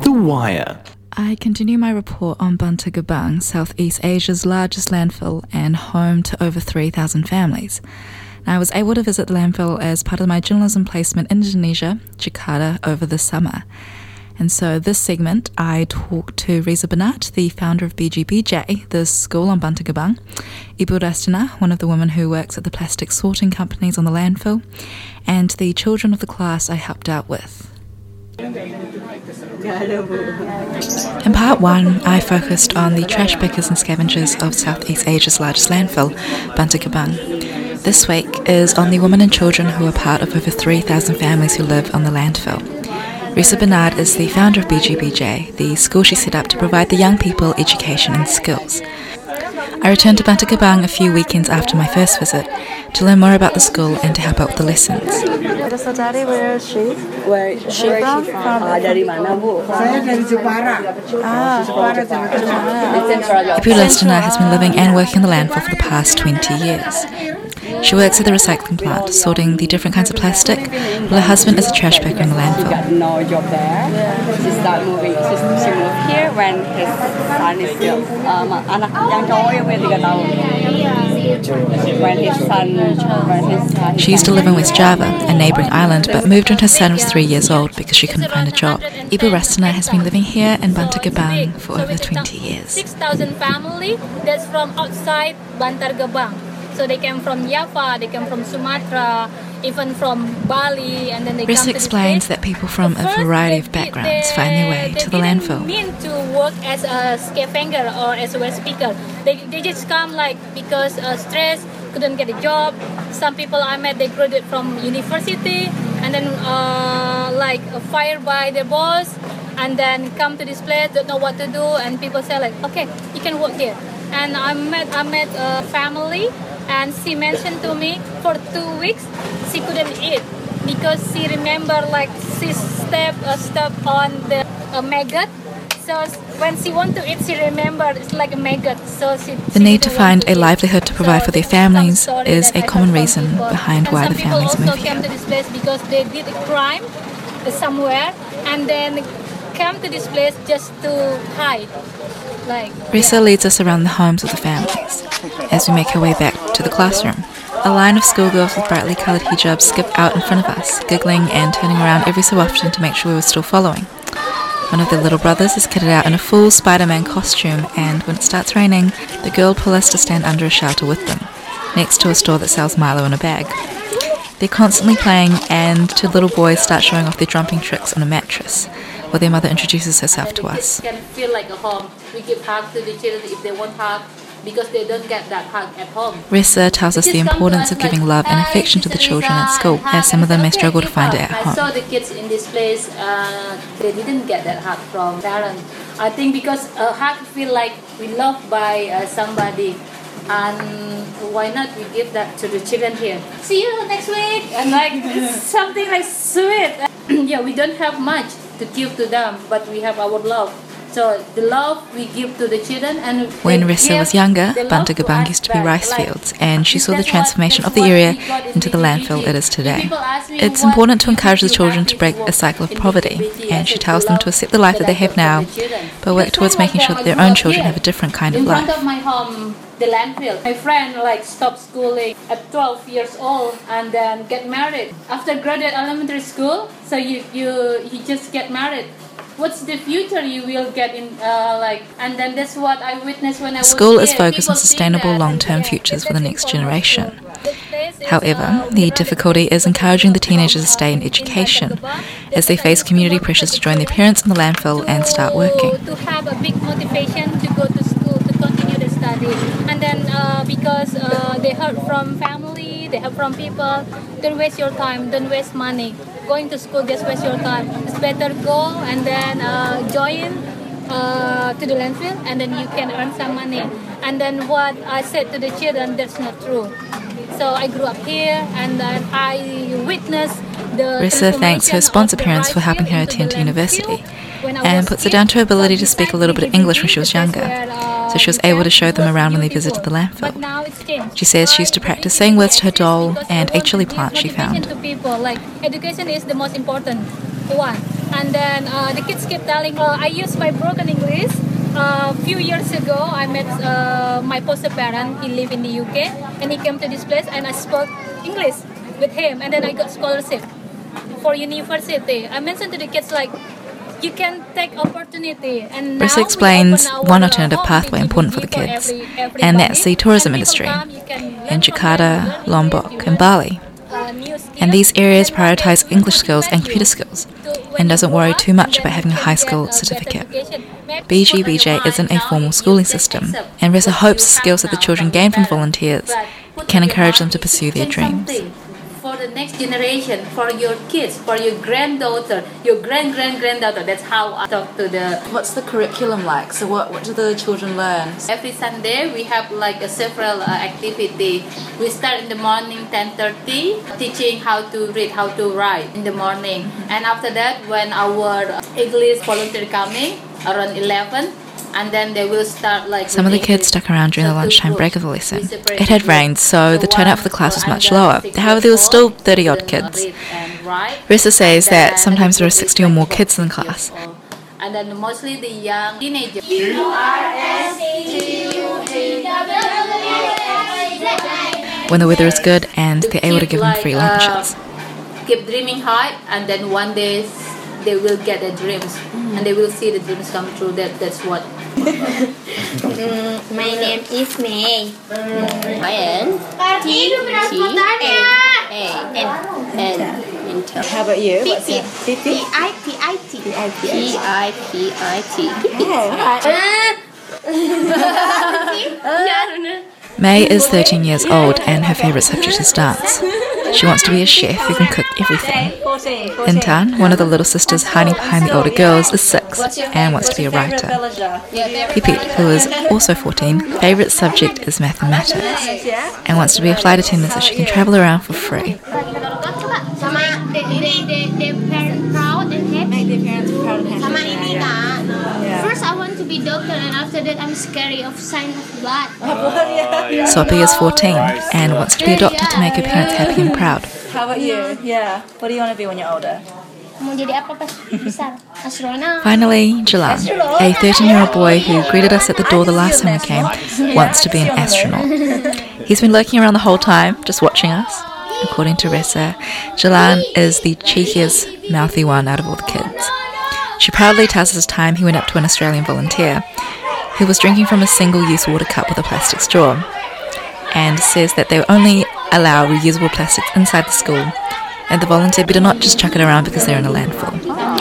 The Wire. I continue my report on Bantar Gebang, Southeast Asia's largest landfill and home to over 3,000 families. Now, I was able to visit the landfill as part of my journalism placement in Indonesia, Jakarta, over the summer. And so this segment, I talked to Reza Banat, the founder of BGBJ, the school on Bantar Gebang, Ibu Rastina, one of the women who works at the plastic sorting companies on the landfill, and the children of the class I helped out with. In part one, I focused on the trash pickers and scavengers of Southeast Asia's largest landfill, Bantar Gebang. This week is on the women and children who are part of over 3,000 families who live on the landfill. Reza Banat is the founder of BGBJ, the school she set up to provide the young people education and skills. I returned to Bantar Gebang a few weekends after my first visit to learn more about the school and to help out with the lessons. Where is she? Where is she from? Dari mana, Bu? Saya dari Jepara. Ibu Rastina has been living and working on the landfill for the past 20 years. She works at the recycling plant, sorting the different kinds of plastic, while her husband is a trash picker in the landfill. She got no job there. She started moving. She moved here when his son is still anak yang cowok yang punya 3 tahun. She used to live in West Java, a neighbouring island, but moved when her son was 3 years old because she couldn't find a job. Ibu Rastina has been living here in Bantar Gebang for over 20 years. 6,000 family that's from outside Bantar Gebang. So they came from Java, they came from Sumatra, even from Bali, and then they Risa come to explains this that people from a variety of backgrounds find their way to the landfill. They didn't mean to work as a scavenger or as a waste picker. They just come like because stress, couldn't get a job. Some people I met, they graduated from university and then fired by their boss and then come to this place, don't know what to do, and people say like, okay, you can work here. And I met a family. And she mentioned to me for 2 weeks she couldn't eat because she remember like she stepped on the maggot. So when she want to eat, she remember it's like a maggot. So the need to find a livelihood to provide for their families is a common reason behind why the families move here. Some people also came to this place because they did a crime somewhere and then came to this place just to hide. Risa leads us around the homes of the families as we make our way back to the classroom. A line of schoolgirls with brightly coloured hijabs skip out in front of us, giggling and turning around every so often to make sure we were still following. One of their little brothers is kitted out in a full Spider-Man costume, and when it starts raining, the girl pull us to stand under a shelter with them, next to a store that sells Milo in a bag. They're constantly playing, and 2 little boys start showing off their jumping tricks on a mattress, while their mother introduces herself to us. Can feel like a home. We give hug to the children if they want hug because they don't get that hug at home. Risa tells us the importance of giving love and affection to the children at school, as some of them may struggle to find it at home. I saw the kids in this place, they didn't get that hug from parents. I think because a hug feel like we loved by somebody. And why not we give that to the children here? See you next week! And it's something like sweet. Yeah, we don't have much to give to them, but we have our love. So the love we give to the children, and when Risa was younger, Bantar Gebang used to be rice fields, and she saw the transformation of the area into the landfill it is today. It's important to encourage the children to break a cycle of poverty, and she tells them to accept the life that they have now, but work towards making sure that their own children have a different kind of life. In front of my home, the landfill. My friend stopped schooling at 12 years old and then get married. After graduate elementary school, so you just get married. What's the future you will get in and then that's what I witnessed when I was here. The school is focused People on sustainable long-term futures for the next generation. However, the difficulty is encouraging the teenagers to stay in education as they face community pressures to join their parents in the landfill and start working. To have a big motivation to go to school, to continue the study. And then because they heard from family, they heard from people, don't waste your time, don't waste money. Going to school just waste your time. It's better go and then join to the landfill and then you can earn some money. And then what I said to the children, that's not true. So I grew up here and then I witnessed the Risa thanks her sponsor parents for helping her attend to university and puts it down to her ability to speak a little bit of English when she was younger, so she was able to show them around when they visited the landfill. She says she used to practice saying words to her doll and a chili plant she found. Education is the most important one. And then the kids keep telling, I use my broken English. A few years ago, I met my foster parent. He lived in the UK, and he came to this place, and I spoke English with him, and then I got scholarship for university. I mentioned to the kids like, you can take opportunity. And Rissa explains one alternative pathway important for the kids, and that's the tourism industry in Jakarta, Lombok, and Bali. And these areas prioritize English skills and computer skills, and doesn't worry too much about having a high school certificate. BGBJ isn't a formal schooling system, and Rissa hopes the skills that the children gain from volunteers can encourage them to pursue their dreams. For the next generation, for your kids, for your granddaughter, your granddaughter. That's how I talk to the... What's the curriculum like? So what do the children learn? Every Sunday we have like several activity. We start in the morning 10:30, teaching how to read, how to write in the morning. And after that, when our English volunteer coming around 11, and then they will start like... Some of the kids stuck around during the lunchtime break of the lesson. It had rained, so the turnout for the class was much lower. However, there were still 30-odd kids. Rissa says that sometimes there are 60 or more kids in the class. And then mostly the young teenagers. When the weather is good and they're able to give them free lunches. Keep dreaming hard, and then one day they will get their dreams, and they will see the dreams come true. That's what. My name is May. Ryan. How about you? May is 13 years old, and her favourite subject is dance. She wants to be a chef who can cook everything. Intan, one of the little sisters hiding behind the older girls, is 6 and wants to be a writer. Pipit, who is also 14, favourite subject is mathematics and wants to be a flight attendant so she can travel around for free. First I want to be doctor, and after that I'm scary of sign of blood. Sophie is 14 and wants to be a doctor to make her parents happy and proud. How about you? Yeah. What do you want to be when you're older? Mau jadi apa pas besar? Astronaut. Finally, Jalan, a 13-year-old boy who greeted us at the door the last time we came, wants to be an astronaut. He's been lurking around the whole time, just watching us. According to Rissa, Jalan is the cheekiest, mouthy one out of all the kids. She proudly tells us time he went up to an Australian volunteer who was drinking from a single-use water cup with a plastic straw, and says that they only allow reusable plastics inside the school, and the volunteer better not just chuck it around because they're in a landfill.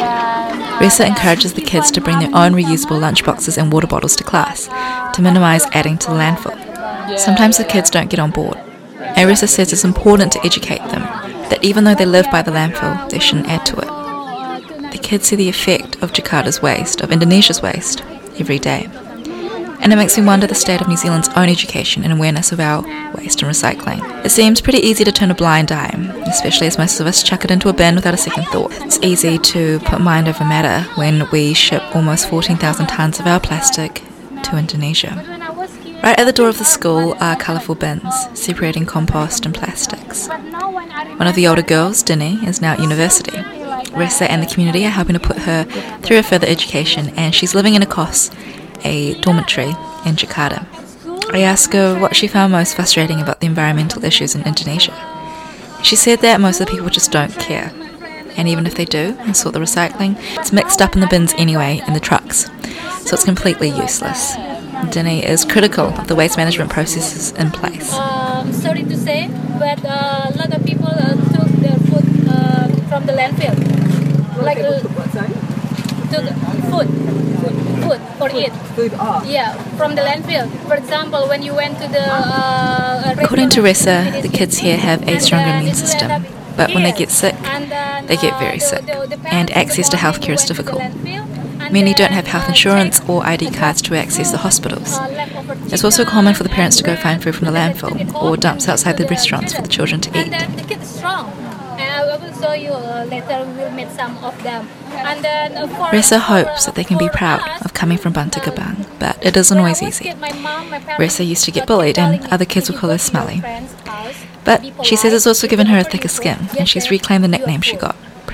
Rissa encourages the kids to bring their own reusable lunchboxes and water bottles to class to minimise adding to the landfill. Sometimes the kids don't get on board, and Rissa says it's important to educate them that even though they live by the landfill, they shouldn't add to it. The kids see the effect of Jakarta's waste, of Indonesia's waste, every day. And it makes me wonder the state of New Zealand's own education and awareness of our waste and recycling. It seems pretty easy to turn a blind eye, especially as most of us chuck it into a bin without a second thought. It's easy to put mind over matter when we ship almost 14,000 tonnes of our plastic to Indonesia. Right at the door of the school are colourful bins, separating compost and plastics. One of the older girls, Dini, is now at university. Rissa and the community are helping to put her through a further education, and she's living in a KOS, a dormitory in Jakarta. I asked her what she found most frustrating about the environmental issues in Indonesia. She said that most of the people just don't care, and even if they do and sort the recycling, it's mixed up in the bins anyway in the trucks, so it's completely useless. Dini is critical of the waste management processes in place. Sorry to say, but a lot of people took their food from the landfill. Like took food for it. Yeah, from the landfill. For example, when you went to the According to Rissa, the kids here have a stronger immune system, but when they get sick, they get very sick, and access to healthcare is difficult. Many don't have health insurance or ID cards to access the hospitals. It's also common for the parents to go find food from the landfill or dumps outside the restaurants for the children to eat. And then the kids are strong. I will show you later. We'll meet some of them. And then Rissa hopes that they can be proud of coming from Bantar Gebang, but it isn't always easy. Rissa used to get bullied and other kids would call her smelly. But she says it's also given her a thicker skin, and she's reclaimed the nickname she got,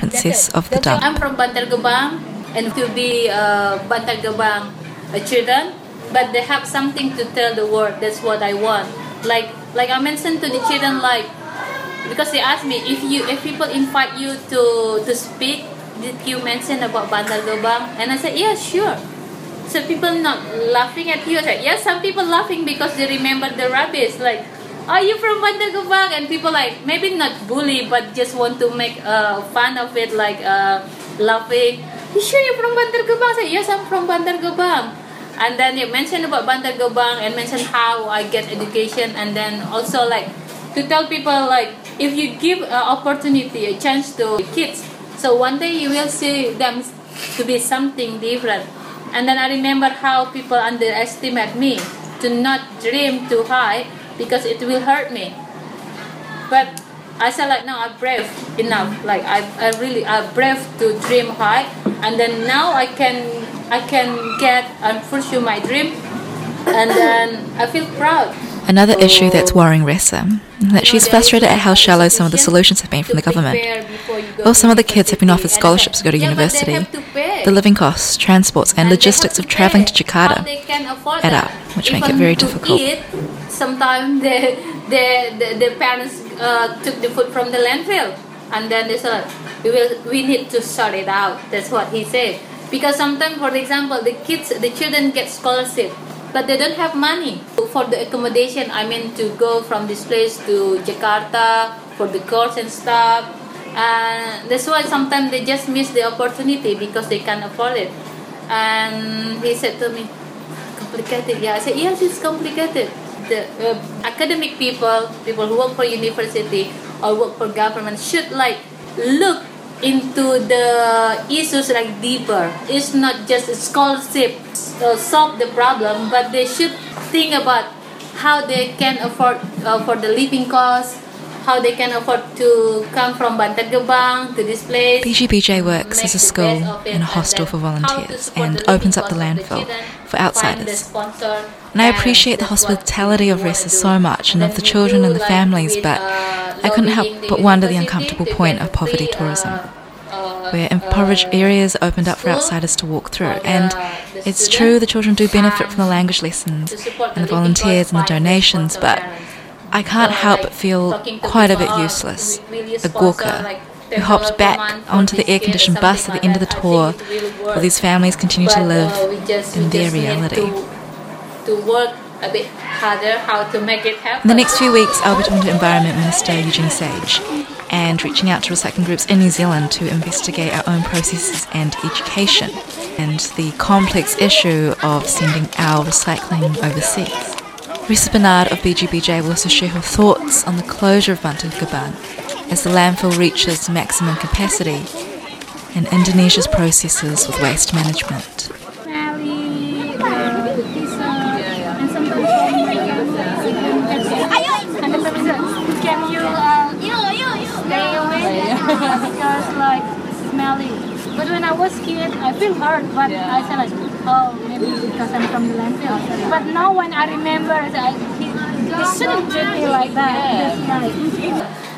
princess of the dump. I'm from Bantar Gebang, and to be Bantar Gebang children, but they have something to tell the world. That's what I want. Like I mentioned to the children, like, because they asked me if people invite you to speak, did you mention about Bantar Gebang? And I said, yeah, sure. So people not laughing at you. I said, yeah, some people laughing because they remember the rabbits. Like, are you from Bantar Gebang? And people like maybe not bully, but just want to make fun of it, like laughing. You sure you're from Bantar Gebang? I said, yes, I'm from Bantar Gebang. And then they mentioned about Bantar Gebang and mentioned how I get education, and then also like to tell people, like, if you give an opportunity, a chance to kids, so one day you will see them to be something different. And then I remember how people underestimate me, to not dream too high because it will hurt me. But I said, like, no, I'm brave enough. Like I'm brave to dream high, and then now I can get and pursue my dream, and then I feel proud. Another issue that's worrying Ressa, that she's frustrated at how shallow some of the solutions have been from the government. While some of the kids have been offered scholarships to go to university, the living costs, transports and logistics of travelling to Jakarta add up, which make it very difficult. Sometimes the parents took the food from the landfill, and then they said, we need to sort it out. That's what he said. Because sometimes, for example, the children get scholarship, but they don't have money for the accommodation. I mean, to go from this place to Jakarta for the course and stuff. And that's why sometimes they just miss the opportunity because they can't afford it. And he said to me, complicated. Yeah, I said, yes, it's complicated. The academic people who work for university or work for government should like look into the issues like deeper. It's not just a scholarship solve the problem, but they should think about how they can afford for the living costs, how they can afford to come from Bantar Gebang to this place. BGBJ works as a school and a hostel for volunteers and opens up the landfill for outsiders. And I appreciate the hospitality of Ressa so much and of the children and the families, but I couldn't help but wonder the uncomfortable point of poverty tourism, where impoverished areas opened up for outsiders to walk through. And it's true the children do benefit from the language lessons and the volunteers and the donations, but I can't help but feel quite a bit useless. A Gorkha who hopped back onto the air-conditioned bus at the end of the tour while these families continue to live in their reality. To work a bit harder, how to make it happen. In the next few weeks, I'll be talking to Environment Minister Eugene Sage and reaching out to recycling groups in New Zealand to investigate our own processes and education and the complex issue of sending our recycling overseas. Ressa Bernard of BGBJ will also share her thoughts on the closure of Bantar Gebang as the landfill reaches maximum capacity and Indonesia's processes with waste management. Because like smelly. But when I was kid, I feel hurt. But I said like, oh, maybe because I'm from the landfill. But now when I remember, he shouldn't treat me like that. Just like